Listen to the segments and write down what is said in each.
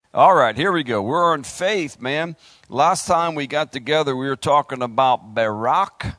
All right, here we go. We're on faith, man. Last time we got together, we were talking about Barak,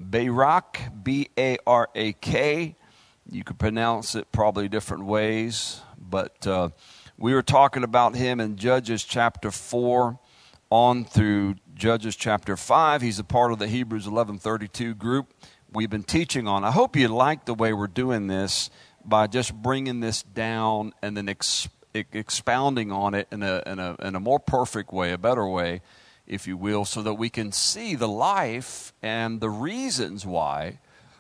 B-A-R-A-K. You could pronounce it probably different ways, but we were talking about him in Judges chapter 4 on through Judges chapter 5. He's a part of the Hebrews 11:32 group we've been teaching on. I hope you like the way we're doing this by just bringing this down and then expounding on it in a more perfect way, a better way, if you will, so that we can see the life and the reasons why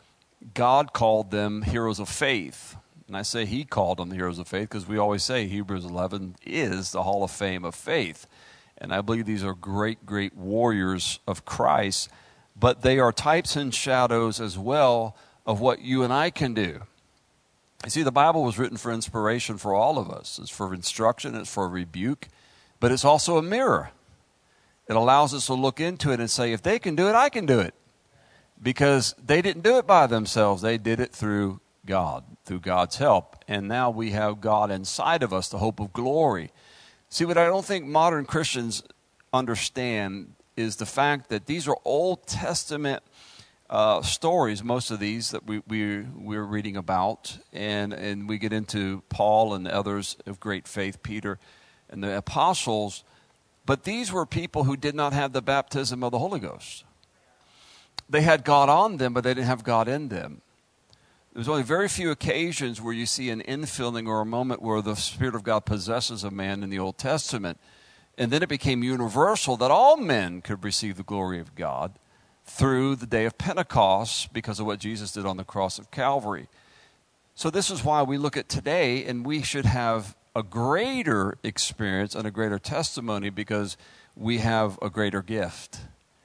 God called them heroes of faith. And I say he called them the heroes of faith because we always say Hebrews 11 is the hall of fame of faith. And I believe these are great, great warriors of Christ, but they are types and shadows as well of what you and I can do. You see, the Bible was written for inspiration for all of us. It's for instruction, it's for rebuke, but it's also a mirror. It allows us to look into it and say, if they can do it, I can do it. Because they didn't do it by themselves. They did it through God, through God's help. And now we have God inside of us, the hope of glory. See, what I don't think modern Christians understand is the fact that these are Old Testament stories, most of these that we're reading about, and we get into Paul and others of great faith, Peter and the apostles, but these were people who did not have the baptism of the Holy Ghost. They had God on them, but they didn't have God in them. There's only very few occasions where you see an infilling or a moment where the Spirit of God possesses a man in the Old Testament, and then it became universal that all men could receive the glory of God through the day of Pentecost because of what Jesus did on the cross of Calvary. So this is why we look at today, and we should have a greater experience and a greater testimony because we have a greater gift.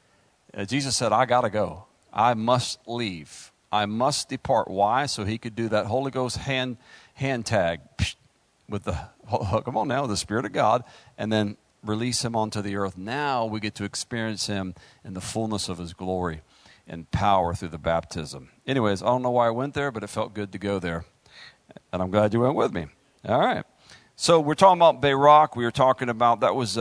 Jesus said, I got to go. I must leave. I must depart. Why? So he could do that Holy Ghost hand tag with the, come on now, the Spirit of God, and then release him onto the earth. Now we get to experience him in the fullness of his glory and power through the baptism. Anyways, I don't know why I went there, but it felt good to go there. And I'm glad you went with me. All right. So we're talking about Barak. We were talking about, that was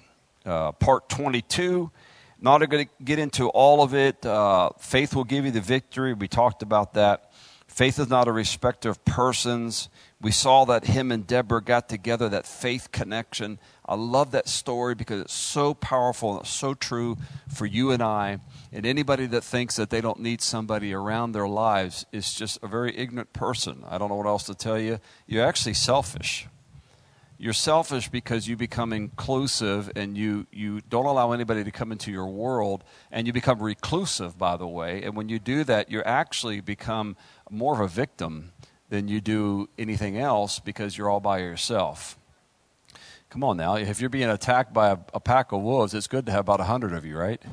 part 22. Not going to get into all of it. Faith will give you the victory. We talked about that. Faith is not a respecter of persons. We saw that him and Deborah got together, that faith connection. I love that story because it's so powerful and it's so true for you and I. And anybody that thinks that they don't need somebody around their lives is just a very ignorant person. I don't know what else to tell you. You're actually selfish. You're selfish because you become inclusive and you don't allow anybody to come into your world, and you become reclusive, by the way. And when you do that, you actually become more of a victim than you do anything else because you're all by yourself. Come on now. If you're being attacked by a pack of wolves, it's good to have about 100 of you, right?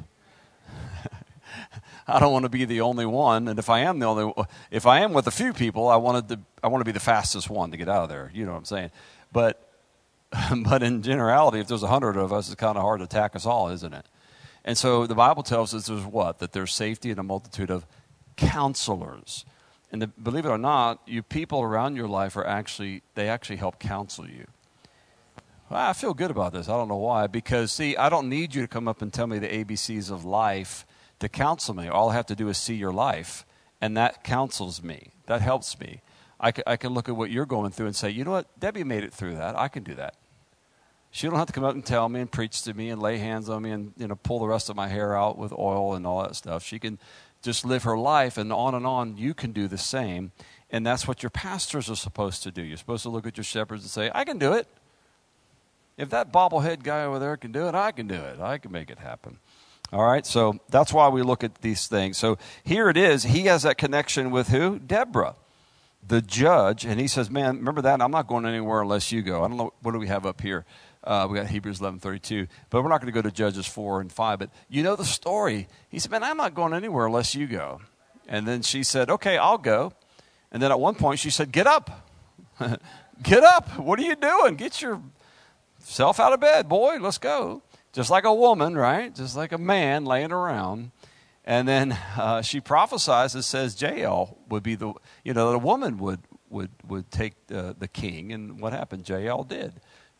I don't want to be the only one, and if I am with a few people, I want to be the fastest one to get out of there. You know what I'm saying? But in generality, if there's 100 of us, it's kind of hard to attack us all, isn't it? And so the Bible tells us there's what? That there's safety in a multitude of counselors. And believe it or not, you people around your life they actually help counsel you. Well, I feel good about this. I don't know why. Because, see, I don't need you to come up and tell me the ABCs of life to counsel me. All I have to do is see your life, and that counsels me. That helps me. I can look at what you're going through and say, you know what? Debbie made it through that. I can do that. She don't have to come up and tell me and preach to me and lay hands on me and pull the rest of my hair out with oil and all that stuff. She can just live her life, and on. You can do the same, and that's what your pastors are supposed to do. You're supposed to look at your shepherds and say, I can do it. If that bobblehead guy over there can do it, I can do it. I can make it happen. All right, so that's why we look at these things. So here it is. He has that connection with who? Deborah, the judge, and he says, man, remember that? I'm not going anywhere unless you go. I don't know, what do we have up here? We got Hebrews 11:32, but we're not going to go to Judges 4 and 5. But you know the story. He said, man, I'm not going anywhere unless you go. And then she said, okay, I'll go. And then at one point she said, get up. Get up. What are you doing? Get yourself out of bed, boy. Let's go. Just like a woman, right? Just like a man laying around. And then she prophesies and says Jael would be that a woman would take the king. And what happened? Jael did.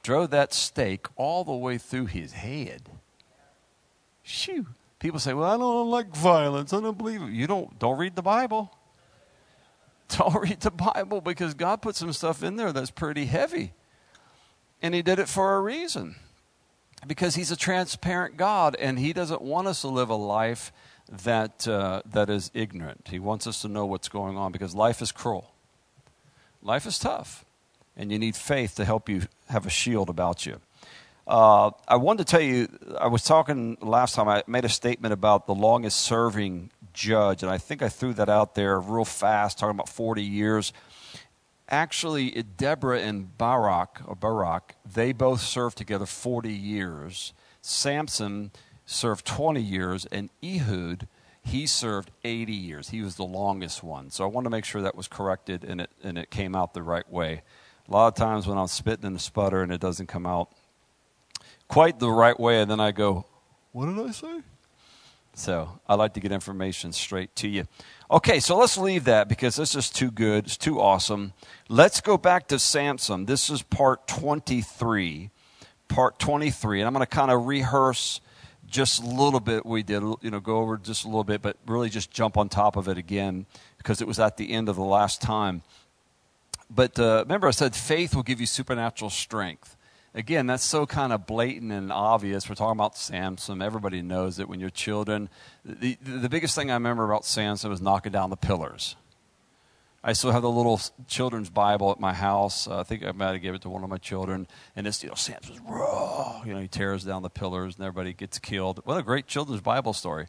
drove that stake all the way through his head. Shoo. People say, well, I don't like violence. I don't believe it. You don't read the Bible. Don't read the Bible, because God put some stuff in there that's pretty heavy. And he did it for a reason. Because he's a transparent God, and he doesn't want us to live a life that is ignorant. He wants us to know what's going on, because life is cruel. Life is tough, and you need faith to help you have a shield about you. I wanted to tell you, I was talking last time, I made a statement about the longest serving judge, and I think I threw that out there real fast, talking about 40 years. Actually, Deborah and Barak, they both served together 40 years. Samson served 20 years, and Ehud, he served 80 years. He was the longest one. So I wanted to make sure that was corrected and it came out the right way. A lot of times when I'm spitting and sputter and it doesn't come out quite the right way, and then I go, what did I say? So I like to get information straight to you. Okay, so let's leave that, because this is too good. It's too awesome. Let's go back to Samson. This is part 23. Part 23. And I'm going to kind of rehearse just a little bit. We did, go over just a little bit, but really just jump on top of it again, because it was at the end of the last time. But remember, I said faith will give you supernatural strength. Again, that's so kind of blatant and obvious. We're talking about Samson. Everybody knows it when you're children. The biggest thing I remember about Samson was knocking down the pillars. I still have the little children's Bible at my house. I think I might have given it to one of my children. And it's, Samson's raw. He tears down the pillars and everybody gets killed. What a great children's Bible story.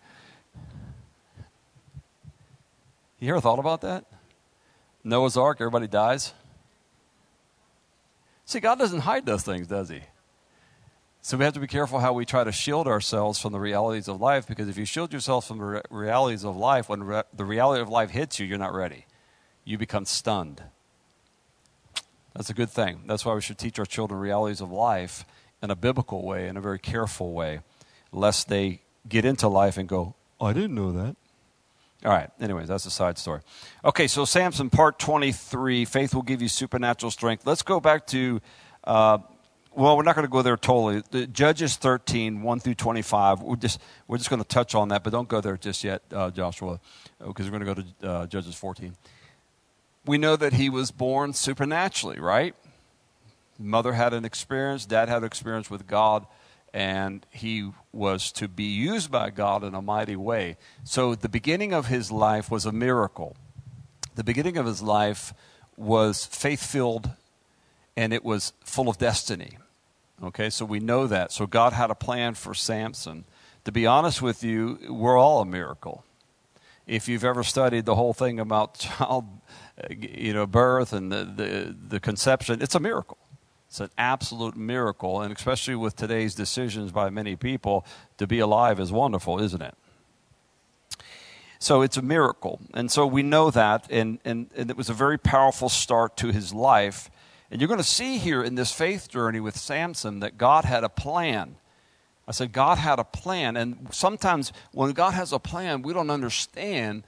You ever thought about that? Noah's Ark, everybody dies. See, God doesn't hide those things, does he? So we have to be careful how we try to shield ourselves from the realities of life, because if you shield yourself from the realities of life, when the reality of life hits you, you're not ready. You become stunned. That's a good thing. That's why we should teach our children realities of life in a biblical way, in a very careful way, lest they get into life and go, oh, I didn't know that. All right. Anyways, that's a side story. Okay, so Samson, part 23, faith will give you supernatural strength. Let's go back to, we're not going to go there totally. The Judges 13, 1 through 25. We're just going to touch on that, but don't go there just yet, Joshua, because we're going to go to Judges 14. We know that he was born supernaturally, right? Mother had an experience, dad had an experience with God, and he was to be used by God in a mighty way. So the beginning of his life was a miracle. The beginning of his life was faith-filled, and it was full of destiny. Okay, so we know that. So God had a plan for Samson. To be honest with you, we're all a miracle. If you've ever studied the whole thing about child, birth and the conception, it's a miracle. It's an absolute miracle, and especially with today's decisions by many people, to be alive is wonderful, isn't it? So it's a miracle, and so we know that, and it was a very powerful start to his life. And you're going to see here in this faith journey with Samson that God had a plan. I said God had a plan, and sometimes when God has a plan, we don't understand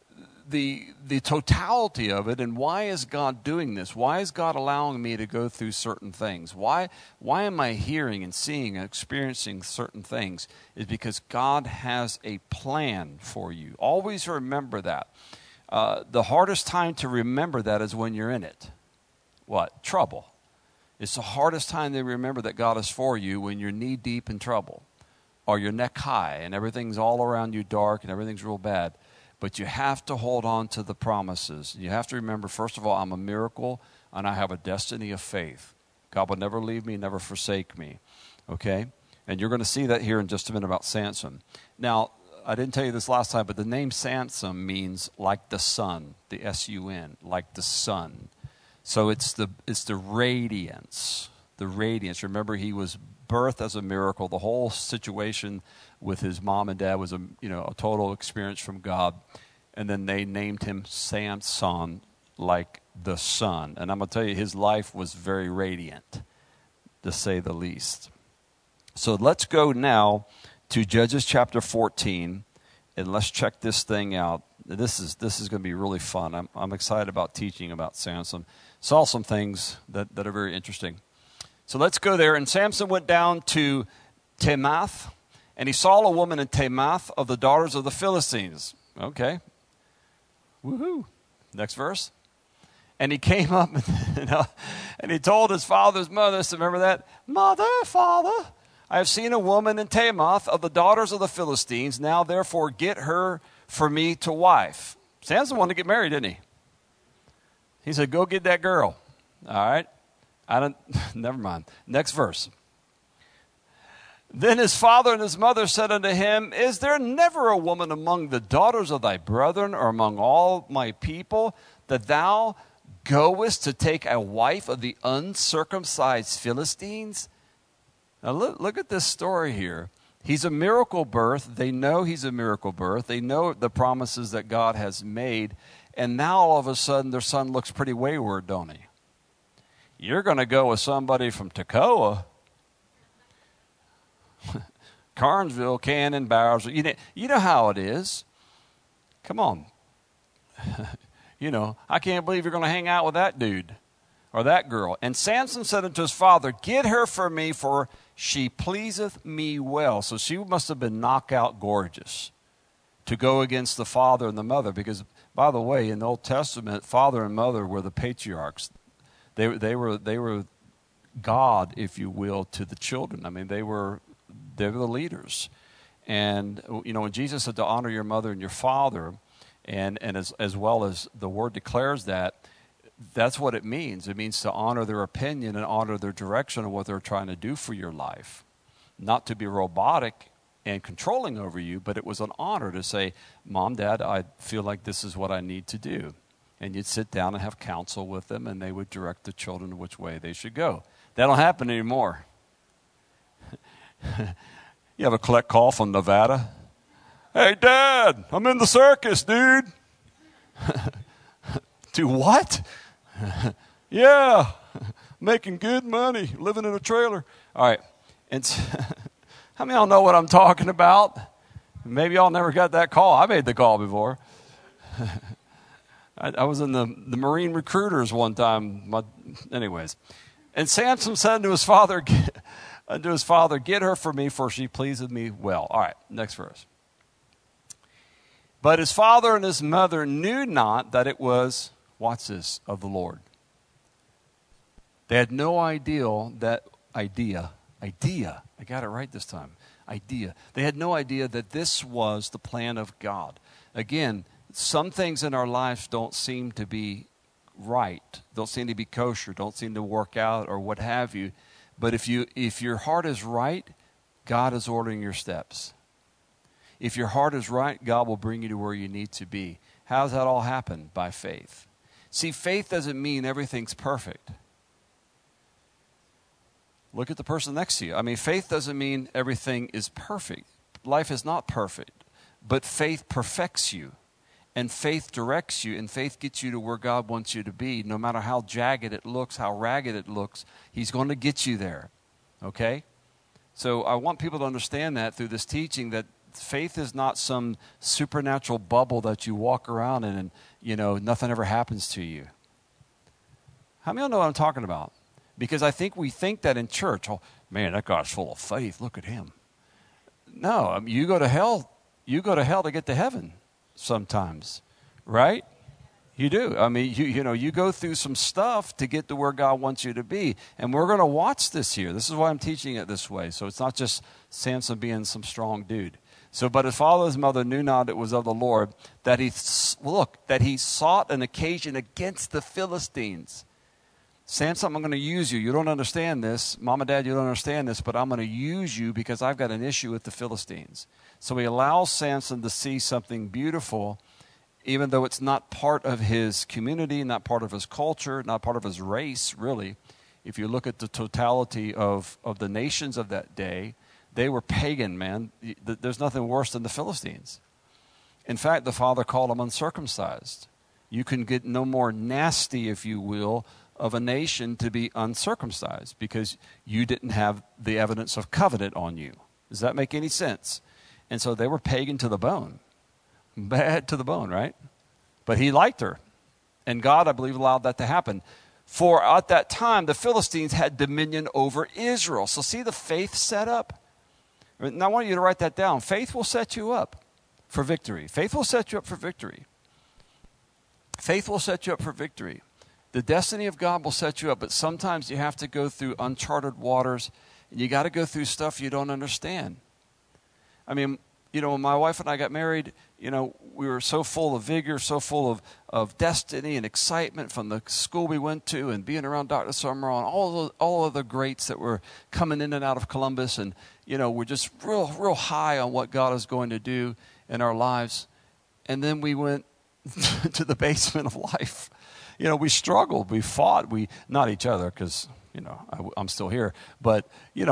the totality of it, and why is God doing this? Why is God allowing me to go through certain things? Why am I hearing and seeing and experiencing certain things? Is because God has a plan for you. Always remember that. The hardest time to remember that is when you're in it. What? Trouble. It's the hardest time to remember that God is for you, when you're knee deep in trouble, or you're neck high and everything's all around you dark and everything's real bad. But you have to hold on to the promises. You have to remember, first of all, I'm a miracle and I have a destiny of faith. God will never leave me, never forsake me. Okay? And you're going to see that here in just a minute about Samson. Now, I didn't tell you this last time, but the name Samson means like the sun, the S-U-N, like the sun. So it's the radiance, the radiance. Remember, he was birthed as a miracle. The whole situation with his mom and dad was a total experience from God. And then they named him Samson, like the sun. And I'm going to tell you, his life was very radiant, to say the least. So let's go now to Judges chapter 14, and let's check this thing out. This is going to be really fun. I'm excited about teaching about Samson. Saw some things that are very interesting. So let's go there. And Samson went down to Temath, and he saw a woman in Temath of the daughters of the Philistines. Okay. Woohoo. Next verse. And he came up and he told his father's mother, so remember that? Mother, father, I have seen a woman in Temath of the daughters of the Philistines. Now, therefore, get her for me to wife. Samson wanted to get married, didn't he? He said, go get that girl. All right. Never mind. Next verse. Then his father and his mother said unto him, is there never a woman among the daughters of thy brethren or among all my people that thou goest to take a wife of the uncircumcised Philistines? Now look at this story here. He's a miracle birth. They know he's a miracle birth. They know the promises that God has made. And now all of a sudden their son looks pretty wayward, don't he? You're going to go with somebody from Tekoa, Carnesville, Cannon, Bowers. You know how it is. Come on. I can't believe you're going to hang out with that dude or that girl. And Samson said unto his father, get her for me, for she pleaseth me well. So she must have been knockout gorgeous to go against the father and the mother. Because, by the way, in the Old Testament, father and mother were the patriarchs. They were God, if you will, to the children. I mean, they were the leaders. And, when Jesus said to honor your mother and your father, and as well as the word declares that's what it means. It means to honor their opinion and honor their direction of what they're trying to do for your life. Not to be robotic and controlling over you, but it was an honor to say, Mom, Dad, I feel like this is what I need to do. And you'd sit down and have counsel with them, and they would direct the children which way they should go. That don't happen anymore. You have a collect call from Nevada. Hey, Dad, I'm in the circus, dude. To what? Yeah, making good money, living in a trailer. All right. And how many of y'all know what I'm talking about? Maybe y'all never got that call. I made the call before. I was in the Marine recruiters one time. Anyways. And Samson said unto his father, get her for me, for she pleaseth me well. All right, next verse. But his father and his mother knew not that it was, watch this, of the Lord. They had no idea, I got it right this time, idea. They had no idea that this was the plan of God. Again, some things in our lives don't seem to be right, don't seem to be kosher, don't seem to work out or what have you. But if your heart is right, God is ordering your steps. If your heart is right, God will bring you to where you need to be. How does that all happen? By faith. See, faith doesn't mean everything's perfect. Look at the person next to you. I mean, faith doesn't mean everything is perfect. Life is not perfect. But faith perfects you. And faith directs you. And faith gets you to where God wants you to be. No matter how jagged it looks, how ragged it looks, He's going to get you there. Okay? So I want people to understand that through this teaching, that faith is not some supernatural bubble that you walk around in and, nothing ever happens to you. How many of you know what I'm talking about? Because I think we think that in church. Oh, man, that guy's full of faith. Look at him. No, you go to hell. You go to hell to get to heaven sometimes, right? You do. I mean, you go through some stuff to get to where God wants you to be. And we're going to watch this here. This is why I'm teaching it this way. So it's not just Samson being some strong dude. So, but his father and his mother knew not it was of the Lord, that he sought an occasion against the Philistines. Samson, I'm going to use you. You don't understand this. Mom and Dad, you don't understand this, but I'm going to use you because I've got an issue with the Philistines. So he allows Samson to see something beautiful, even though it's not part of his community, not part of his culture, not part of his race, really. If you look at the totality of the nations of that day, they were pagan, man. There's nothing worse than the Philistines. In fact, the father called them uncircumcised. You can get no more nasty, if you will, of a nation to be uncircumcised because you didn't have the evidence of covenant on you. Does that make any sense? And so they were pagan to the bone. Bad to the bone, right? But he liked her. And God, I believe, allowed that to happen For at that time, the Philistines had dominion over Israel. So see the faith set up? Now I want you to write that down. Faith will set you up for victory. Faith will set you up for victory. Faith will set you up for victory. The destiny of God will set you up, but sometimes you have to go through uncharted waters, and you got to go through stuff you don't understand. I mean, when my wife and I got married, we were so full of vigor, so full of destiny and excitement from the school we went to and being around Dr. Summerall and all of the greats that were coming in and out of Columbus. And, we're just real high on what God is going to do in our lives. And then we went to the basement of life. We struggled, we fought, not each other because, I'm still here. But,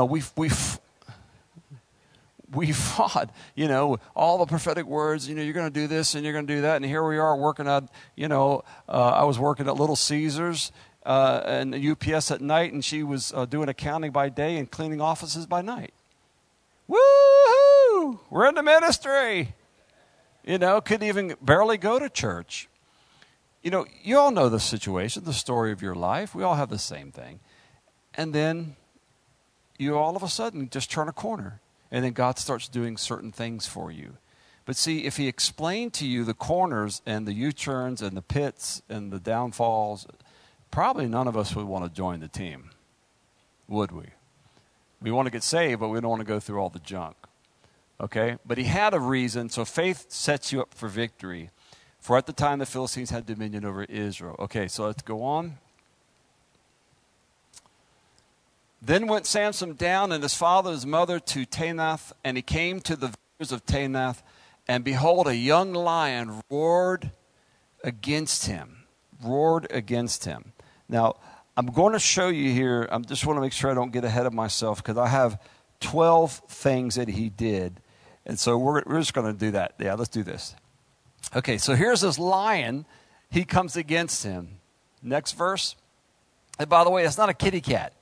we fought, all the prophetic words, you're going to do this and you're going to do that. And here we are working at, I was working at Little Caesars and UPS at night, and she was doing accounting by day and cleaning offices by night. Woo-hoo! We're in the ministry. Couldn't even barely go to church. You all know the situation, the story of your life. We all have the same thing. And then you all of a sudden just turn a corner. And then God starts doing certain things for you. But see, if he explained to you the corners and the U-turns and the pits and the downfalls, probably none of us would want to join the team, would we? We want to get saved, but we don't want to go through all the junk. Okay? But he had a reason, so faith sets you up for victory. For at the time the Philistines had dominion over Israel. Okay, so let's go on. Then went Samson down and his father and his mother to Taanath, and he came to the vineyards of Taanath, and behold, a young lion roared against him. Now, I'm going to show you here, I just want to make sure I don't get ahead of myself, because I have 12 things that he did. And so we're just going to do that. Yeah, let's do this. Okay, so here's this lion. He comes against him. Next verse. And by the way, it's not a kitty cat.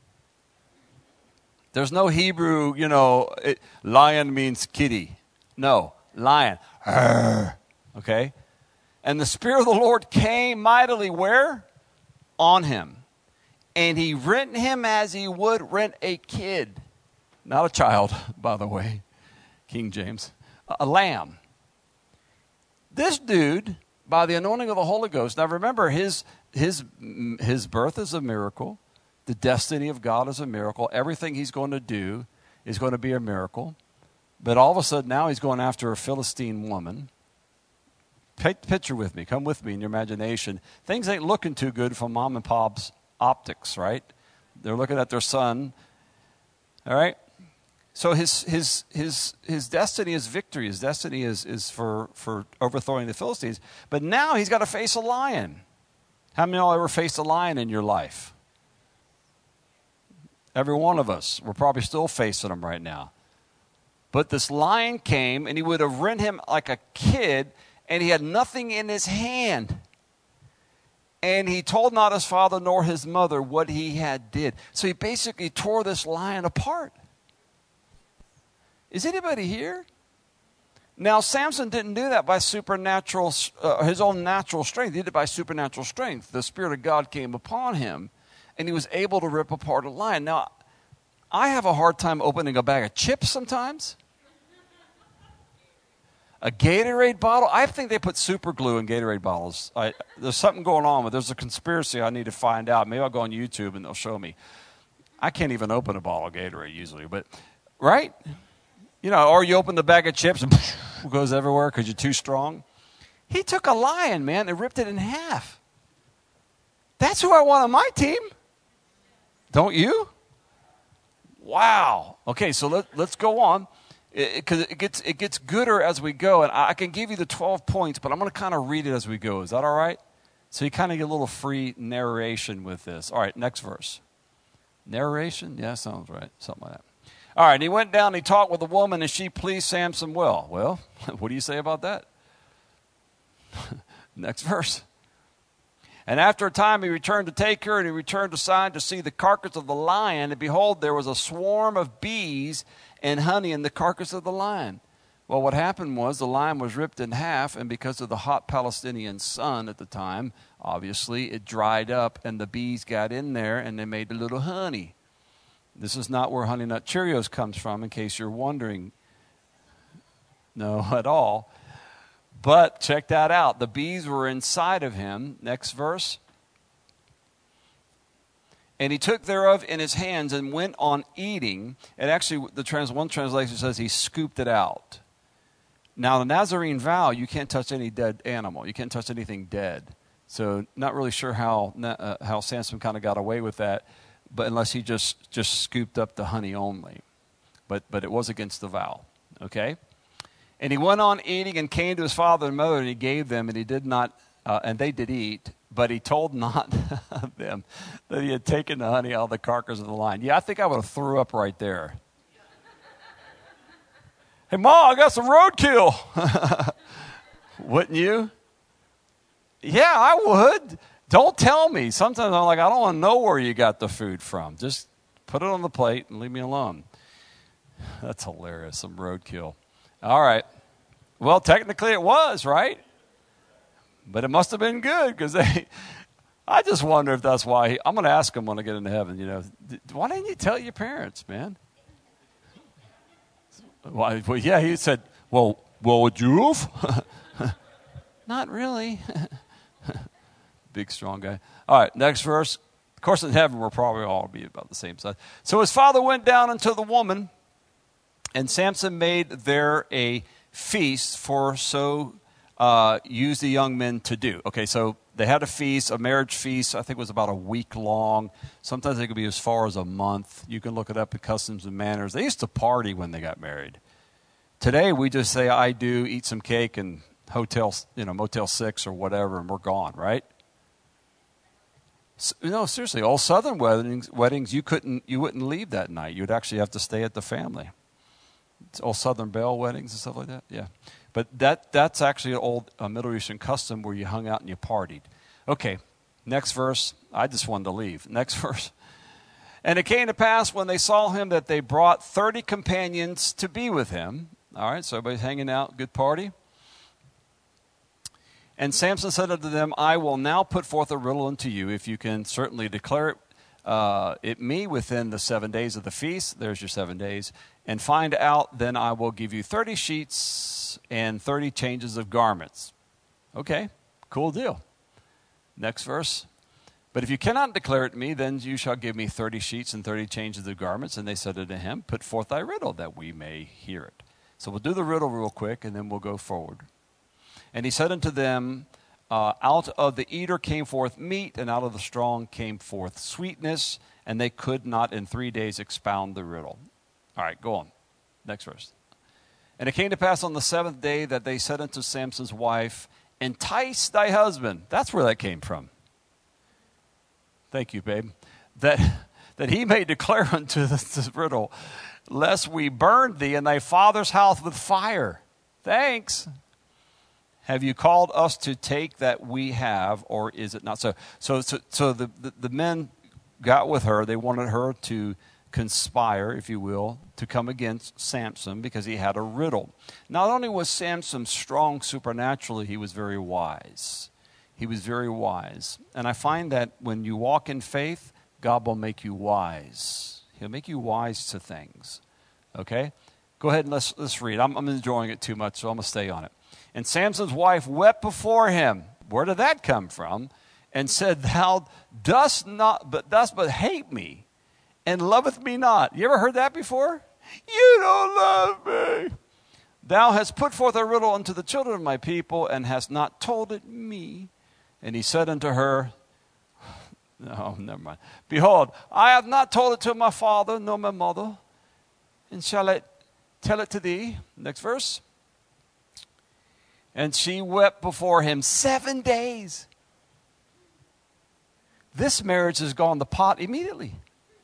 There's no Hebrew, lion means kitty. No, lion. Arr. Okay? And the Spirit of the Lord came mightily where? On him. And he rent him as he would rent a kid. Not a child, by the way. King James. A lamb. This dude, by the anointing of the Holy Ghost, now remember, his birth is a miracle. The destiny of God is a miracle. Everything he's going to do is going to be a miracle. But all of a sudden now he's going after a Philistine woman. Picture with me. Come with me in your imagination. Things ain't looking too good from mom and pop's optics, right? They're looking at their son. All right? So his destiny is victory. His destiny is for overthrowing the Philistines. But now he's got to face a lion. How many of y'all ever faced a lion in your life? Every one of us. We're probably still facing them right now. But this lion came, and he would have rent him like a kid, and he had nothing in his hand. And he told not his father nor his mother what he had did. So he basically tore this lion apart. Is anybody here? Now, Samson didn't do that by supernatural, his own natural strength. He did it by supernatural strength. The Spirit of God came upon him, and he was able to rip apart a lion. Now, I have a hard time opening a bag of chips sometimes. A Gatorade bottle. I think they put super glue in Gatorade bottles. There's something going on, but there's a conspiracy I need to find out. Maybe I'll go on YouTube and they'll show me. I can't even open a bottle of Gatorade usually, but right? Or you open the bag of chips and it goes everywhere because you're too strong. He took a lion, man, and ripped it in half. That's who I want on my team. Don't you? Wow. Okay, so let's go on. Because it gets gooder as we go. And I can give you the 12 points, but I'm going to kind of read it as we go. Is that all right? So you kind of get a little free narration with this. All right, next verse. Narration? Yeah, sounds right. Something like that. All right, and he went down and he talked with the woman, and she pleased Samson well. Well, what do you say about that? Next verse. And after a time he returned to take her, and he returned aside to see the carcass of the lion, and behold, there was a swarm of bees and honey in the carcass of the lion. Well, what happened was the lion was ripped in half, and because of the hot Palestinian sun at the time, Obviously, it dried up, and the bees got in there, and they made a little honey. This is not where Honey Nut Cheerios comes from, in case you're wondering. No, at all. But check that out. The bees were inside of him. Next verse. And he took thereof in his hands and went on eating. And actually, one translation says he scooped it out. Now, the Nazarene vow, you can't touch any dead animal. You can't touch anything dead. So not really sure how Samson kind of got away with that, but unless he just scooped up the honey only. But it was against the vow, okay? And he went on eating and came to his father and mother, and he gave them, and he did not, and they did eat, but he told not them that he had taken the honey out of the carcass of the lion. Yeah, I think I would have threw up right there. Hey, Mom, I got some roadkill. Wouldn't you? Yeah, I would. Don't tell me. Sometimes I'm like, I don't want to know where you got the food from. Just put it on the plate and leave me alone. That's hilarious, some roadkill. All right. Well, technically it was, right? But it must have been good because I just wonder if that's why. I'm going to ask him when I get into heaven, why didn't you tell your parents, man? Well, yeah, he said, well, would you have? Not really. Big, strong guy. All right, next verse. Of course, in heaven, we'll probably all be about the same size. So his father went down unto the woman, and Samson made there a feast, for so used the young men to do. Okay, so they had a feast, a marriage feast. I think it was about a week long. Sometimes it could be as far as a month. You can look it up at Customs and Manners. They used to party when they got married. Today, we just say, I do, eat some cake, and Motel 6 or whatever, and we're gone, right? No, seriously, all Southern weddings, you wouldn't leave that night. You would actually have to stay at the family. It's all Southern Belle weddings and stuff like that. Yeah, but that's actually an old Middle Eastern custom where you hung out and you partied. Okay, next verse. I just wanted to leave. Next verse. And it came to pass when they saw him that they brought 30 companions to be with him. All right, so everybody's hanging out, good party. And Samson said unto them, I will now put forth a riddle unto you, if you can certainly declare it me within the 7 days of the feast. There's your 7 days. And find out, then I will give you 30 sheets and 30 changes of garments. Okay, cool deal. Next verse. But if you cannot declare it me, then you shall give me 30 sheets and 30 changes of garments. And they said unto him, put forth thy riddle, that we may hear it. So we'll do the riddle real quick, and then we'll go forward. And he said unto them, out of the eater came forth meat, and out of the strong came forth sweetness, and they could not in 3 days expound the riddle. All right, go on. Next verse. And it came to pass on the 7th day that they said unto Samson's wife, entice thy husband. That's where that came from. Thank you, babe. That he may declare unto this riddle, lest we burn thee and thy father's house with fire. Thanks. Have you called us to take that we have, or is it not so? So the men got with her. They wanted her to conspire, if you will, to come against Samson because he had a riddle. Not only was Samson strong supernaturally, he was very wise. He was very wise. And I find that when you walk in faith, God will make you wise. He'll make you wise to things. Okay? Go ahead and let's read. I'm enjoying it too much, so I'm going to stay on it. And Samson's wife wept before him. Where did that come from? And said, thou dost but hate me, and loveth me not. You ever heard that before? You don't love me. Thou hast put forth a riddle unto the children of my people, and hast not told it me. And he said unto her, no, never mind. Behold, I have not told it to my father, nor my mother, and shall I tell it to thee? Next verse. And she wept before him 7 days. This marriage has gone to pot immediately.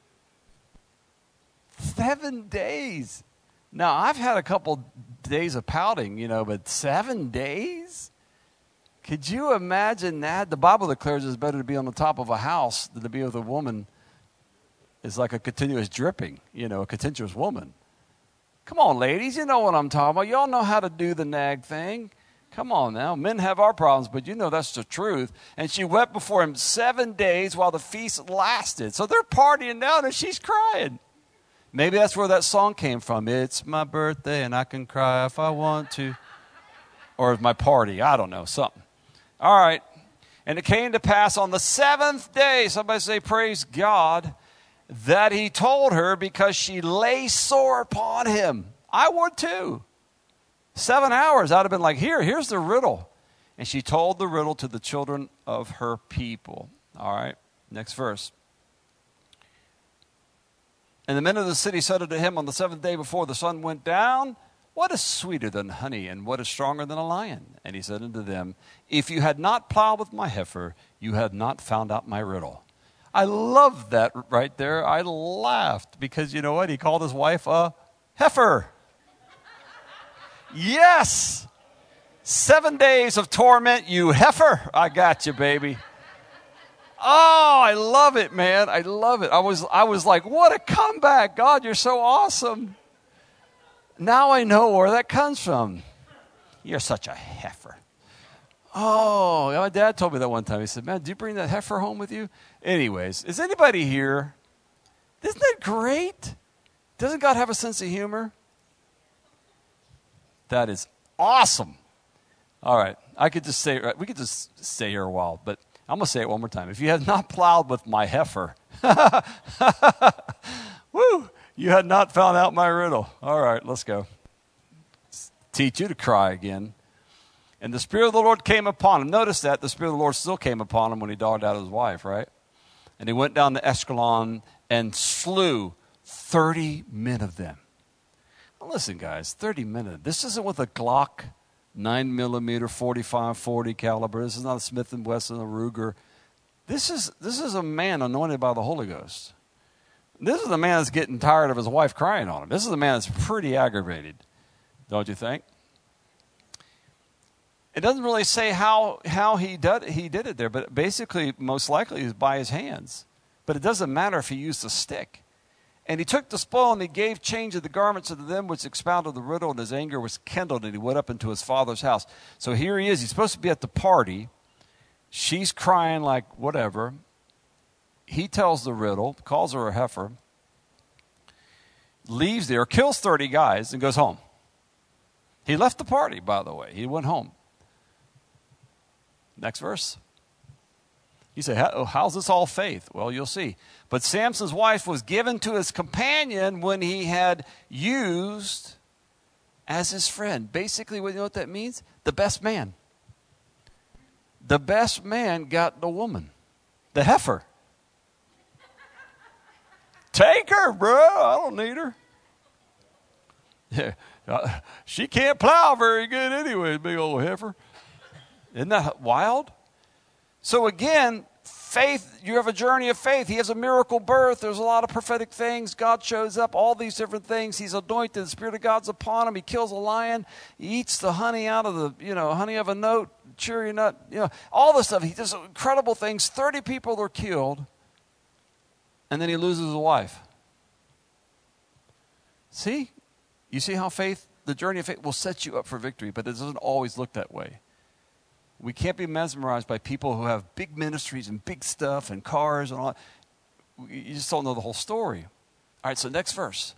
7 days. Now, I've had a couple days of pouting, but 7 days? Could you imagine that? The Bible declares it's better to be on the top of a house than to be with a woman. It's like a continuous dripping, a continuous woman. Come on, ladies, you know what I'm talking about. Y'all know how to do the nag thing. Come on now. Men have our problems, but you know that's the truth. And she wept before him 7 days while the feast lasted. So they're partying now and she's crying. Maybe that's where that song came from. It's my birthday and I can cry if I want to. Or it's my party. I don't know. Something. All right. And it came to pass on the 7th day, somebody say praise God, that he told her because she lay sore upon him. I would too. 7 hours, I'd have been like, here's the riddle. And she told the riddle to the children of her people. All right, next verse. And the men of the city said unto him on the 7th day before the sun went down, what is sweeter than honey, and what is stronger than a lion? And he said unto them, if you had not plowed with my heifer, you had not found out my riddle. I love that right there. I laughed because you know what? He called his wife a heifer. Yes. 7 days of torment, you heifer. I got you, baby. Oh, I love it, man. I love it. I was like, what a comeback. God, you're so awesome. Now I know where that comes from. You're such a heifer. Oh, my dad told me that one time. He said, man, do you bring that heifer home with you? Anyways, is anybody here? Isn't that great? Doesn't God have a sense of humor? That is awesome. All right. We could just stay here a while, but I'm going to say it one more time. If you have not plowed with my heifer, woo, you had not found out my riddle. All right, let's go. Teach you to cry again. And the Spirit of the Lord came upon him. Notice that the Spirit of the Lord still came upon him when he dogged out his wife, right? And he went down to Ashkelon and slew 30 men of them. Well, listen, guys, 30 men. This isn't with a Glock 9mm 45-40 caliber. This is not a Smith & Wesson, a Ruger. This is a man anointed by the Holy Ghost. This is a man that's getting tired of his wife crying on him. This is a man that's pretty aggravated, don't you think? It doesn't really say how he did it there, but basically, most likely, is by his hands. But it doesn't matter if he used a stick. And he took the spoil, and he gave change of the garments unto them which expounded the riddle, and his anger was kindled, and he went up into his father's house. So here he is. He's supposed to be at the party. She's crying like whatever. He tells the riddle, calls her a heifer, leaves there, kills 30 guys, and goes home. He left the party, by the way. He went home. Next verse. You say, how's this all faith? Well, you'll see. But Samson's wife was given to his companion when he had used as his friend. Basically, you know what that means? The best man. The best man got the woman. The heifer. Take her, bro. I don't need her. Yeah, she can't plow very good anyway, big old heifer. Isn't that wild? So again, faith, you have a journey of faith. He has a miracle birth. There's a lot of prophetic things. God shows up, all these different things. He's anointed. The Spirit of God's upon him. He kills a lion. He eats the honey out of the, honey of a nut, cherry nut, all this stuff. He does incredible things. 30 people are killed. And then he loses a wife. See? You see how the journey of faith will set you up for victory, but it doesn't always look that way. We can't be mesmerized by people who have big ministries and big stuff and cars and all. You just don't know the whole story. All right, so next verse.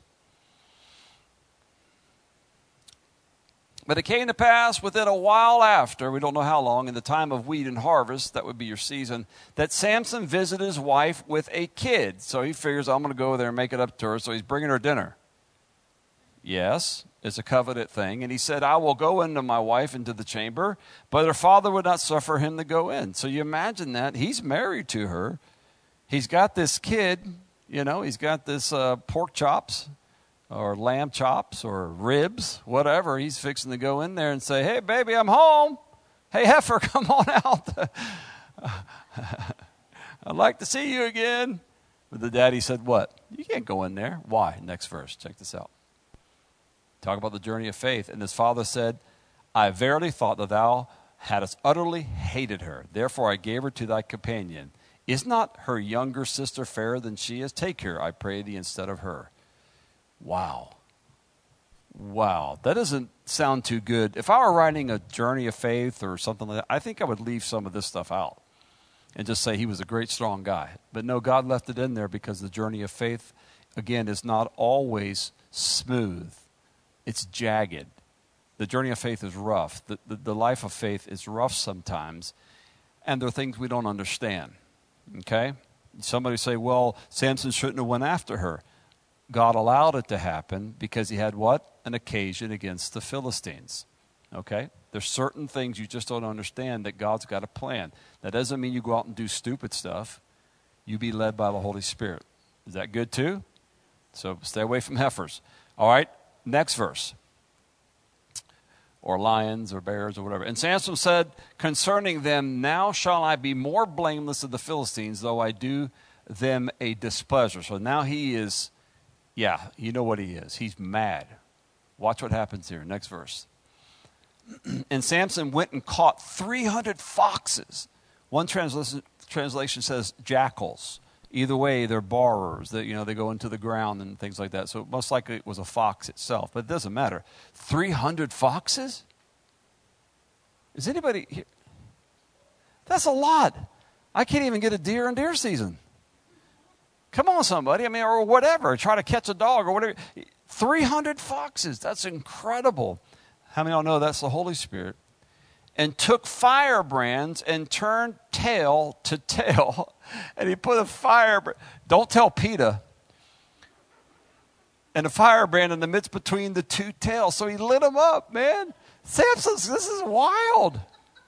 But it came to pass within a while after, we don't know how long, in the time of wheat and harvest, that would be your season, that Samson visited his wife with a kid. So he figures, I'm going to go there and make it up to her. So he's bringing her dinner. Yes, it's a covenant thing. And he said, I will go into my wife into the chamber, but her father would not suffer him to go in. So you imagine that. He's married to her. He's got this kid, he's got this pork chops or lamb chops or ribs, whatever. He's fixing to go in there and say, hey, baby, I'm home. Hey, heifer, come on out. I'd like to see you again. But the daddy said, what? You can't go in there. Why? Next verse. Check this out. Talk about the journey of faith. And his father said, I verily thought that thou hadst utterly hated her. Therefore I gave her to thy companion. Is not her younger sister fairer than she is? Take her, I pray thee, instead of her. Wow. Wow, that doesn't sound too good. If I were writing a journey of faith or something like that, I think I would leave some of this stuff out and just say he was a great, strong guy. But no, God left it in there because the journey of faith, again, is not always smooth. It's jagged. The journey of faith is rough. The life of faith is rough sometimes, and there are things we don't understand, okay? Somebody say, well, Samson shouldn't have went after her. God allowed it to happen because he had what? An occasion against the Philistines. Okay? There's certain things you just don't understand that God's got a plan. That doesn't mean you go out and do stupid stuff. You be led by the Holy Spirit. Is that good too? So stay away from heifers. All right, next verse. Or lions or bears or whatever. And Samson said, concerning them, now shall I be more blameless of the Philistines, though I do them a displeasure. So now he is... yeah, you know what he is. He's mad. Watch what happens here. Next verse. And Samson went and caught 300 foxes. One translation says jackals. Either way, they're borers. They go into the ground and things like that. So most likely it was a fox itself. But it doesn't matter. 300 foxes? Is anybody here? That's a lot. I can't even get a deer in deer season. Come on, somebody. I mean, or whatever. Try to catch a dog or whatever. 300 foxes. That's incredible. How many of y'all know that's the Holy Spirit? And took firebrands and turned tail to tail. And he put a firebrand. Don't tell PETA. And a firebrand in the midst between the two tails. So he lit them up, man. Samson's, this is wild.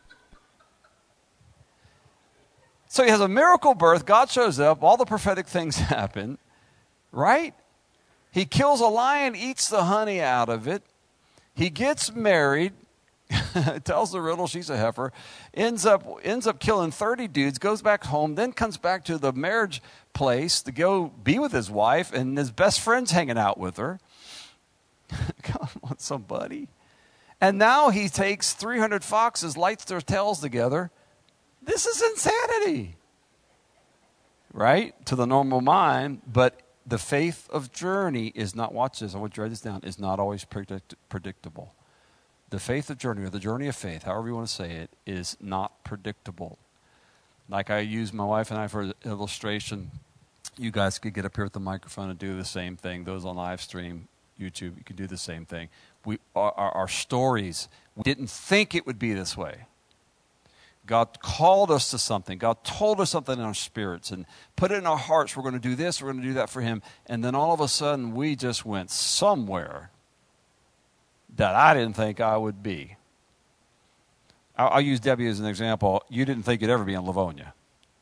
So he has a miracle birth. God shows up. All the prophetic things happen. Right? He kills a lion, eats the honey out of it. He gets married. Tells the riddle she's a heifer. Ends up killing 30 dudes. Goes back home. Then comes back to the marriage place to go be with his wife. And his best friend's hanging out with her. Come on, somebody. And now he takes 300 foxes, lights their tails together. This is insanity, right? To the normal mind, but the faith of journey is not, watch this, I want you to write this down, is not always predictable. The faith of journey, or the journey of faith, however you want to say it, is not predictable. Like I use my wife and I for illustration. You guys could get up here with the microphone and do the same thing. Those on live stream, YouTube, you can do the same thing. Our stories, we didn't think it would be this way. God called us to something. God told us something in our spirits and put it in our hearts. We're going to do this. We're going to do that for him. And then all of a sudden, we just went somewhere that I didn't think I would be. I'll use Debbie as an example. You didn't think you'd ever be in Livonia.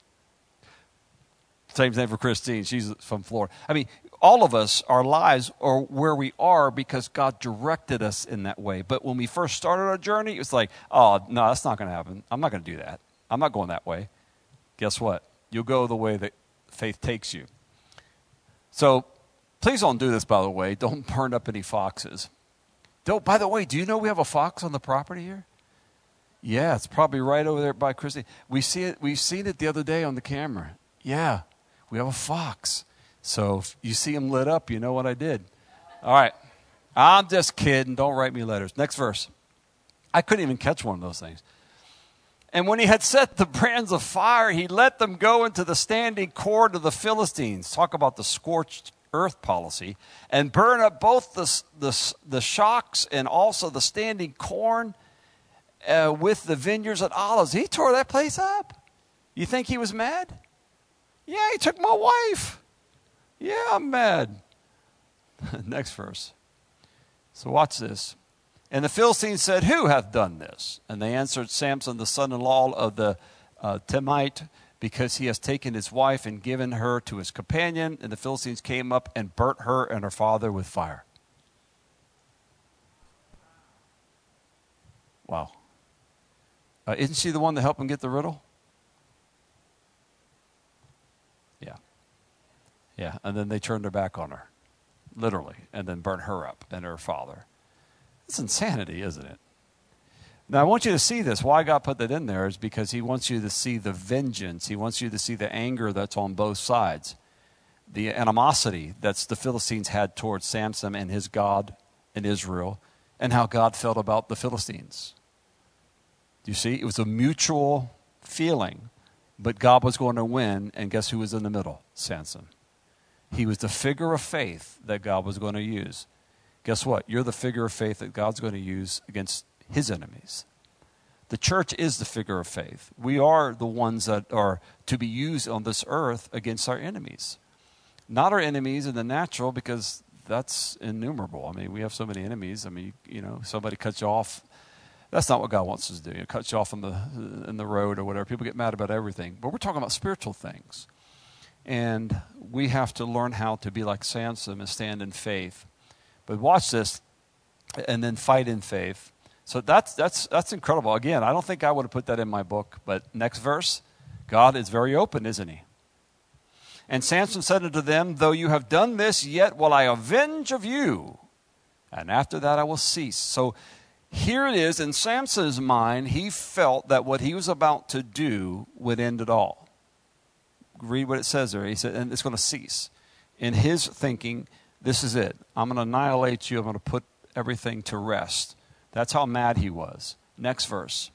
Same thing for Christine. She's from Florida. I mean, all of us, our lives are where we are because God directed us in that way. But when we first started our journey, it was like, oh, no, that's not going to happen. I'm not going to do that. I'm not going that way. Guess what? You'll go the way that faith takes you. So please don't do this, by the way. Don't burn up any foxes. By the way, do you know we have a fox on the property here? Yeah, it's probably right over there by Christine. We see it. We've seen it the other day on the camera. Yeah, we have a fox. So if you see him lit up, you know what I did. All right. I'm just kidding. Don't write me letters. Next verse. I couldn't even catch one of those things. And when he had set the brands of fire, he let them go into the standing corn of the Philistines. Talk about the scorched earth policy. And burn up both the shocks and also the standing corn with the vineyards and olives. He tore that place up. You think he was mad? Yeah, he took my wife. Yeah, I'm mad. Next verse. So watch this. And the Philistines said, who hath done this? And they answered, Samson, the son-in-law of the Timnite, because he has taken his wife and given her to his companion. And the Philistines came up and burnt her and her father with fire. Wow. Isn't she the one that helped him get the riddle? Yeah. Yeah, and then they turned their back on her, literally, and then burnt her up and her father. It's insanity, isn't it? Now, I want you to see this. Why God put that in there is because he wants you to see the vengeance. He wants you to see the anger that's on both sides. The animosity that the Philistines had towards Samson and his God in Israel and how God felt about the Philistines. Do you see? It was a mutual feeling, but God was going to win, and guess who was in the middle? Samson. He was the figure of faith that God was going to use. Guess what? You're the figure of faith that God's going to use against his enemies. The church is the figure of faith. We are the ones that are to be used on this earth against our enemies. Not our enemies in the natural, because that's innumerable. I mean, we have so many enemies. I mean, somebody cuts you off. That's not what God wants us to do. Cuts you off in the road or whatever. People get mad about everything. But we're talking about spiritual things. And we have to learn how to be like Samson and stand in faith. But watch this, and then fight in faith. So that's incredible. Again, I don't think I would have put that in my book. But next verse, God is very open, isn't he? And Samson said unto them, though you have done this, yet will I avenge of you. And after that I will cease. So here it is, in Samson's mind, he felt that what he was about to do would end it all. Read what it says there. He said, and it's going to cease. In his thinking, this is it. I'm going to annihilate you. I'm going to put everything to rest. That's how mad he was. Next verse.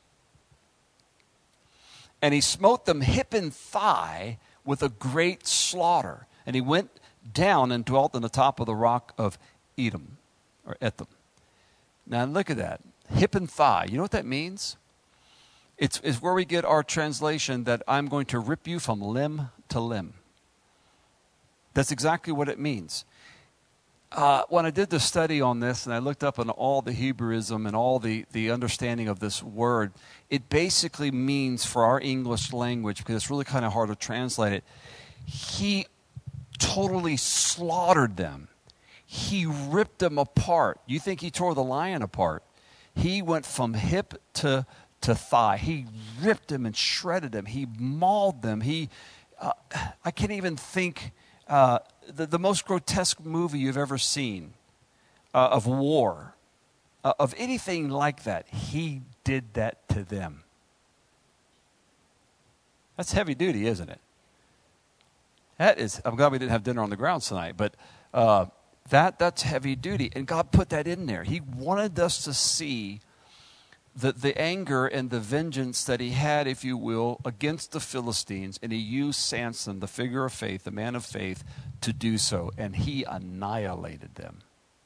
And he smote them hip and thigh with a great slaughter. And he went down and dwelt in the top of the rock of Edom, or Etham. Now look at that. Hip and thigh. You know what that means? It's where we get our translation that I'm going to rip you from limb to limb. That's exactly what it means. When I did the study on this and I looked up on all the Hebrewism and all the understanding of this word, it basically means for our English language, because it's really kind of hard to translate it, he totally slaughtered them. He ripped them apart. You think he tore the lion apart? He went from hip to thigh. He ripped them and shredded them. He mauled them. I can't even think... the most grotesque movie you've ever seen of war, of anything like that, he did that to them. That's heavy duty, isn't it? That is. I'm glad we didn't have dinner on the grounds tonight, but that's heavy duty, and God put that in there. He wanted us to see the anger and the vengeance that he had, if you will, against the Philistines, and he used Samson, the figure of faith, the man of faith, to do so, and he annihilated them.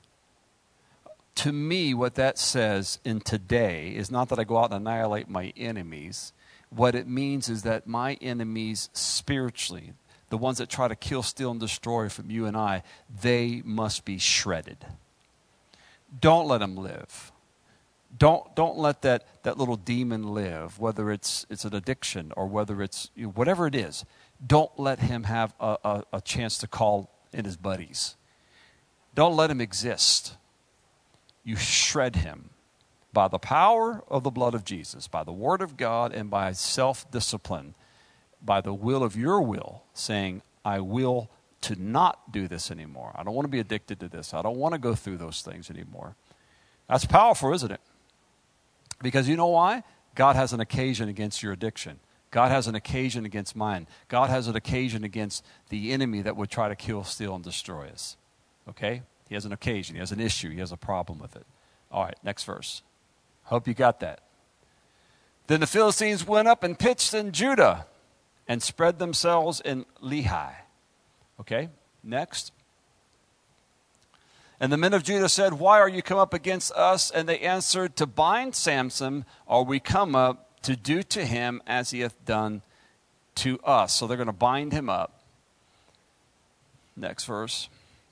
To me, what that says in today is not that I go out and annihilate my enemies. What it means is that my enemies spiritually, the ones that try to kill, steal, and destroy from you and I, they must be shredded. Don't let them live. Don't let that little demon live, whether it's an addiction or whether it's whatever it is. Don't let him have a chance to call in his buddies. Don't let him exist. You shred him by the power of the blood of Jesus, by the word of God, and by self-discipline, by the will of your will, saying, I will to not do this anymore. I don't want to be addicted to this. I don't want to go through those things anymore. That's powerful, isn't it? Because you know why? God has an occasion against your addiction. God has an occasion against mine. God has an occasion against the enemy that would try to kill, steal, and destroy us. Okay? He has an occasion. He has an issue. He has a problem with it. All right, next verse. Hope you got that. Then the Philistines went up and pitched in Judah and spread themselves in Lehi. Okay, next. And the men of Judah said, why are you come up against us? And they answered, to bind Samson, are we come up to do to him as he hath done to us. So they're going to bind him up. Next verse.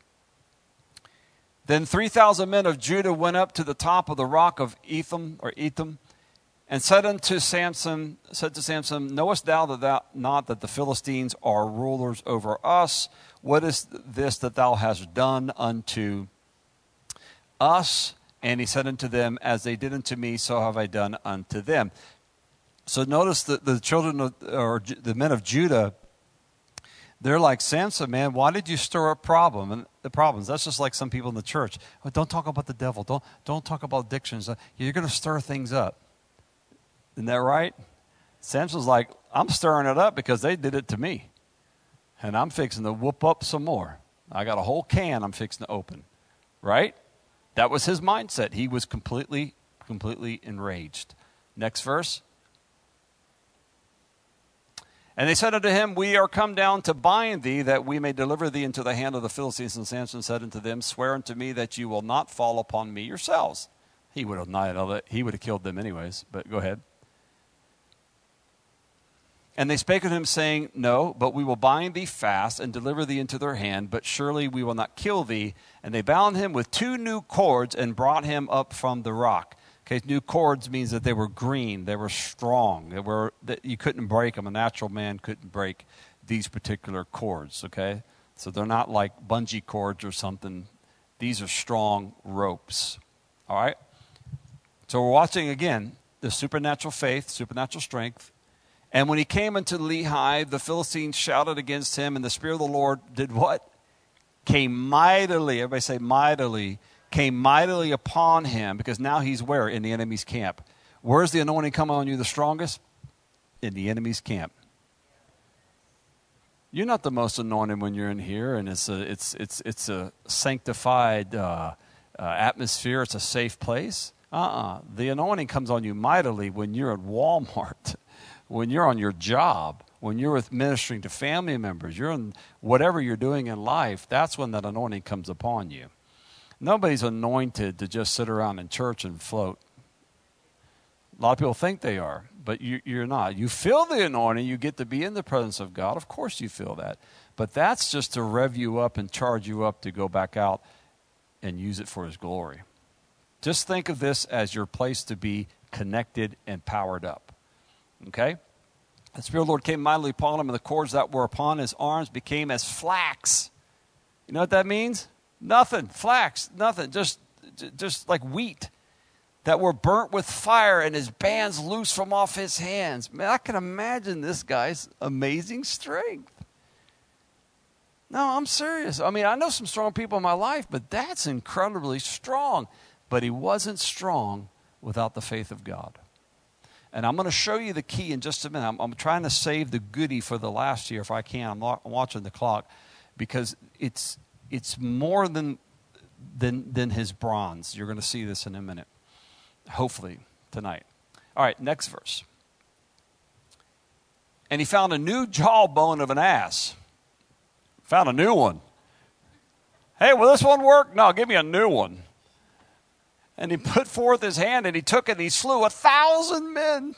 Then 3,000 men of Judah went up to the top of the rock of Etham, and said to Samson, knowest thou not that the Philistines are rulers over us? What is this that thou hast done unto us? And he said unto them, as they did unto me, so have I done unto them. So notice that the children of, or the men of Judah, they're like, Samson, man, why did you stir up problems? That's just like some people in the church. Oh, don't talk about the devil. Don't talk about addictions. You're going to stir things up. Isn't that right? Samson's like, I'm stirring it up because they did it to me. And I'm fixing to whoop up some more. I got a whole can I'm fixing to open. Right? That was his mindset. He was completely enraged. Next verse. And they said unto him, we are come down to bind thee, that we may deliver thee into the hand of the Philistines. And Samson said unto them, swear unto me that you will not fall upon me yourselves. He would have denied all that. He would have killed them anyways, but go ahead. And they spake unto him, saying, no, but we will bind thee fast and deliver thee into their hand, but surely we will not kill thee. And they bound him with 2 new cords and brought him up from the rock. Okay, new cords means that they were green, they were strong, that you couldn't break them. A natural man couldn't break these particular cords, okay? So they're not like bungee cords or something. These are strong ropes, all right? So we're watching, again, the supernatural faith, supernatural strength. And when he came unto Lehi, the Philistines shouted against him, and the Spirit of the Lord did what? Came mightily, everybody say mightily, came mightily upon him, because now he's where? In the enemy's camp. Where's the anointing come on you the strongest? In the enemy's camp. You're not the most anointed when you're in here, and it's a sanctified atmosphere. It's a safe place. The anointing comes on you mightily when you're at Walmart, when you're on your job, when you're ministering to family members, you're in whatever you're doing in life. That's when that anointing comes upon you. Nobody's anointed to just sit around in church and float. A lot of people think they are, but you're not. You feel the anointing. You get to be in the presence of God. Of course you feel that. But that's just to rev you up and charge you up to go back out and use it for his glory. Just think of this as your place to be connected and powered up. Okay? The Spirit of the Lord came mightily upon him, and the cords that were upon his arms became as flax. You know what that means? Nothing. Flax. Nothing. Just like wheat that were burnt with fire, and his bands loose from off his hands. Man, I can imagine this guy's amazing strength. No, I'm serious. I mean, I know some strong people in my life, but that's incredibly strong. But he wasn't strong without the faith of God. And I'm going to show you the key in just a minute. I'm trying to save the goodie for the last year if I can. I'm watching the clock, because it's more than his bronze. You're going to see this in a minute, hopefully tonight. All right, next verse. And he found a new jawbone of an ass. Found a new one. Hey, will this one work? No, give me a new one. And he put forth his hand, and he took it, and he slew 1,000 men.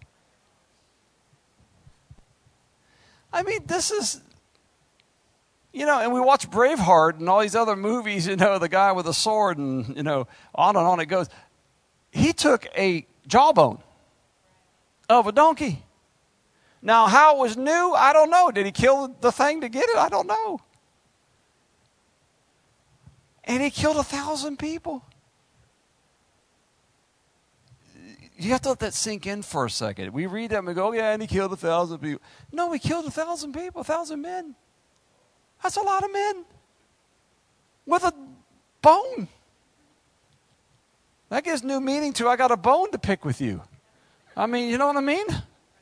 I mean, this is, and we watch Braveheart and all these other movies, the guy with a sword and, on and on it goes. He took a jawbone of a donkey. Now, how it was new, I don't know. Did he kill the thing to get it? I don't know. And he killed 1,000 people. You have to let that sink in for a second. We read that and we go, yeah, and he killed 1,000 people. No, he killed 1,000 people, 1,000 men. That's a lot of men with a bone. That gives new meaning to I got a bone to pick with you. I mean, you know what I mean?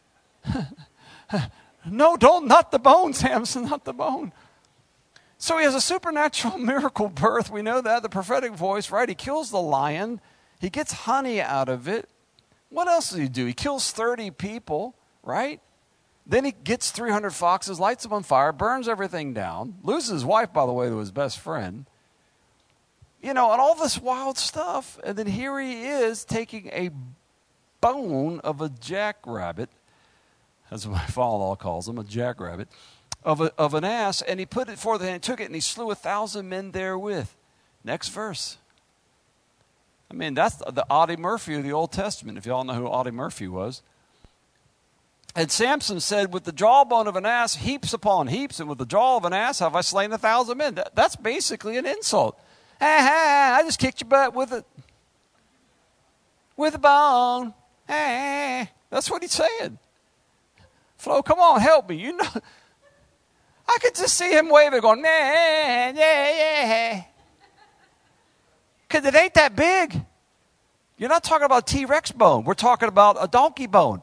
No, not the bone, Samson, not the bone. So he has a supernatural miracle birth. We know that, the prophetic voice, right? He kills the lion. He gets honey out of it. What else does he do? He kills 30 people, right? Then he gets 300 foxes, lights them on fire, burns everything down, loses his wife, by the way, to his best friend. And all this wild stuff. And then here he is taking a bone of a jackrabbit, as my father-in-law calls him, a jackrabbit, of an ass, and he put it forth and took it, and he slew 1,000 men therewith. Next verse. I mean, that's the Audie Murphy of the Old Testament, if y'all know who Audie Murphy was. And Samson said, with the jawbone of an ass, heaps upon heaps, and with the jaw of an ass have I slain 1,000 men. That's basically an insult. I just kicked your butt with a bone. That's what he's saying. Flo, come on, help me. I could just see him waving, going, yeah. Because it ain't that big. You're not talking about T-Rex bone. We're talking about a donkey bone.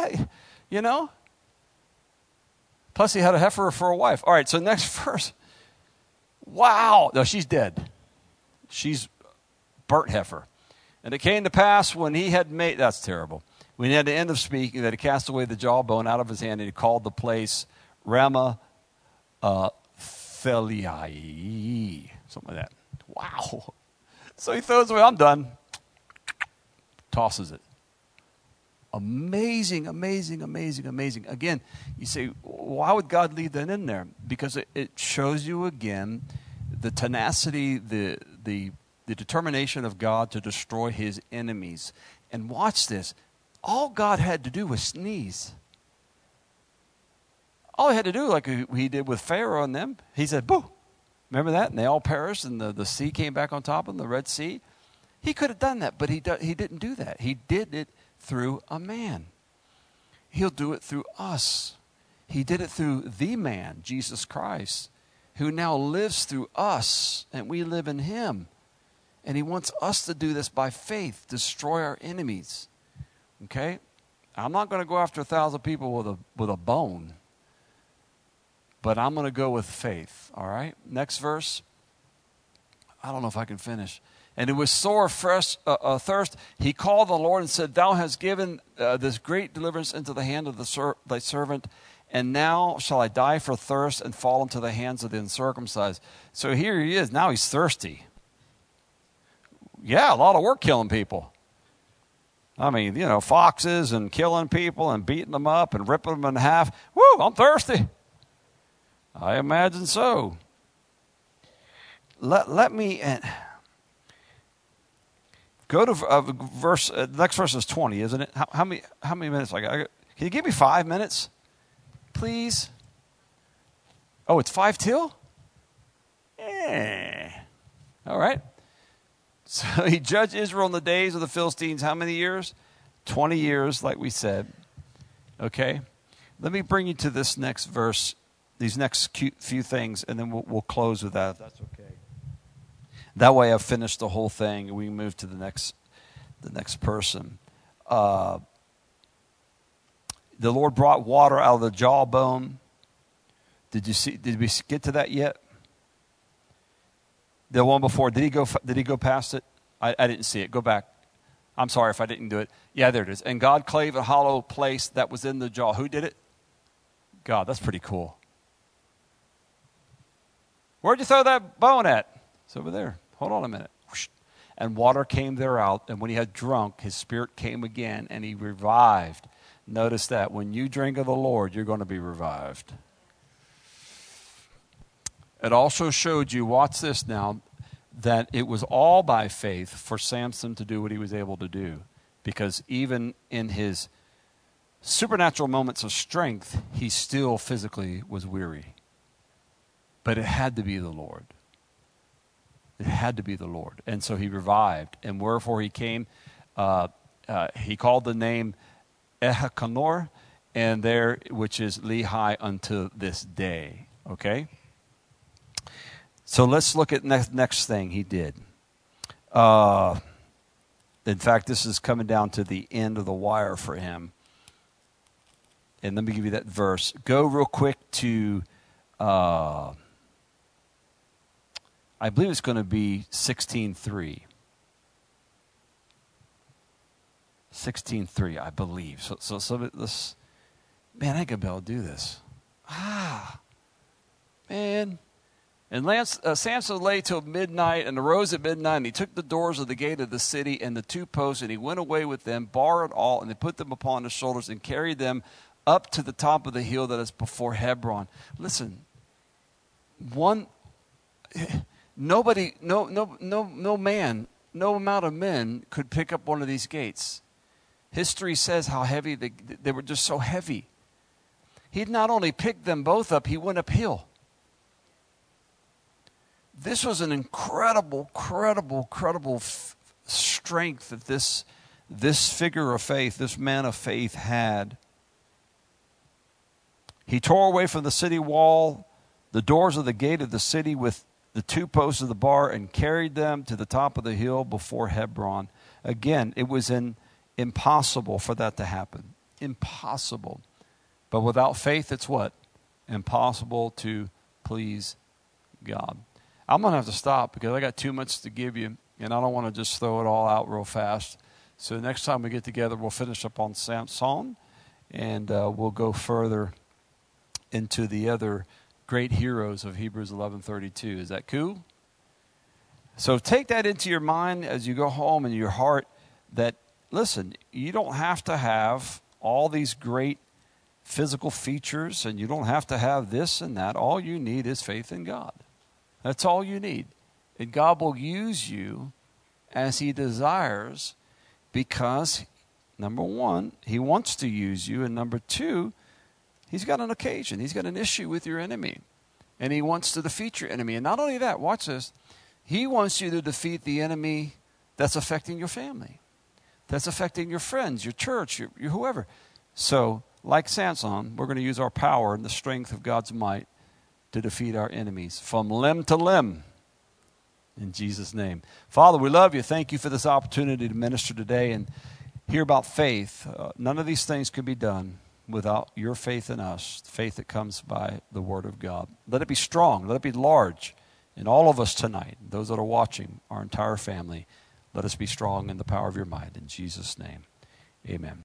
Plus, he had a heifer for a wife. All right, so next verse. Wow. No, she's dead. She's burnt heifer. And it came to pass when he had made, that's terrible, when he had the end of speaking, that he cast away the jawbone out of his hand, and he called the place Ramah Theliai, something like that. Wow. So he throws away, I'm done. Tosses it. Amazing, amazing, amazing, amazing. Again, you say, why would God leave that in there? Because it shows you again the tenacity, the determination of God to destroy his enemies. And watch this. All God had to do was sneeze. All he had to do, like he did with Pharaoh and them, he said, boo. Remember that? And they all perished, and the sea came back on top of them, the Red Sea. He could have done that, but he didn't do that. He did it through a man. He'll do it through us. He did it through the man, Jesus Christ, who now lives through us, and we live in him. And he wants us to do this by faith, destroy our enemies. Okay? I'm not going to go after 1,000 people with a bone, but I'm going to go with faith. All right? Next verse. I don't know if I can finish. And it was sore thirst. He called the Lord and said, Thou hast given this great deliverance into the hand of thy servant, and now shall I die for thirst and fall into the hands of the uncircumcised. So here he is. Now he's thirsty. Yeah, a lot of work killing people. I mean, foxes and killing people and beating them up and ripping them in half. Woo, I'm thirsty. I imagine so. Let me go to verse. Next verse is 20, isn't it? How many minutes? Can you give me 5 minutes, please? Oh, it's 5 till? All right. So he judged Israel in the days of the Philistines. How many years? 20 years, like we said. Okay. Let me bring you to this next verse, these next few things, and then we'll close with that, if that's okay. That way I've finished the whole thing, and we can move to the next person. The Lord brought water out of the jawbone. Did we get to that yet? The one before, did he go past it? I didn't see it. Go back. I'm sorry if I didn't do it. Yeah, there it is. And God clave a hollow place that was in the jaw. Who did it? God. That's pretty cool. Where'd you throw that bone at? It's over there. Hold on a minute. And water came there out, and when he had drunk, his spirit came again, and he revived. Notice that. When you drink of the Lord, you're going to be revived. It also showed you, watch this now, that it was all by faith for Samson to do what he was able to do. Because even in his supernatural moments of strength, he still physically was weary. But it had to be the Lord. It had to be the Lord. And so he revived. And wherefore he came, he called the name Ehakanor, and there, which is Lehi unto this day. Okay? So let's look at next thing he did. In fact, this is coming down to the end of the wire for him. And let me give you that verse. Go real quick to, I believe it's going to be 16:3. 16:3, I believe. So this, man, I ain't going to be able to do this. Man. And Samson lay till midnight and arose at midnight, and he took the doors of the gate of the city and the 2 posts, and he went away with them, bar and all, and they put them upon his shoulders and carried them up to the top of the hill that is before Hebron. Listen, no man, no amount of men could pick up one of these gates. History says how heavy they were, just so heavy. He'd not only picked them both up, he went uphill. This was an incredible strength that this figure of faith, this man of faith had. He tore away from the city wall the doors of the gate of the city with the 2 posts of the bar and carried them to the top of the hill before Hebron. Again, it was impossible for that to happen. Impossible. But without faith, it's what? Impossible to please God. I'm going to have to stop because I got too much to give you. And I don't want to just throw it all out real fast. So next time we get together, we'll finish up on Samson, and we'll go further into the other great heroes of Hebrews 11:32. Is that cool? So take that into your mind as you go home and your heart that, listen, you don't have to have all these great physical features, and you don't have to have this and that. All you need is faith in God. That's all you need. And God will use you as he desires, because, number one, he wants to use you, and number two, he's got an occasion. He's got an issue with your enemy, and he wants to defeat your enemy. And not only that, watch this, he wants you to defeat the enemy that's affecting your family, that's affecting your friends, your church, your whoever. So, like Samson, we're going to use our power and the strength of God's might to defeat our enemies from limb to limb. In Jesus' name. Father, we love you. Thank you for this opportunity to minister today and hear about faith. None of these things could be done without your faith in us, faith that comes by the Word of God. Let it be strong. Let it be large in all of us tonight. Those that are watching, our entire family, let us be strong in the power of your might. In Jesus' name, amen.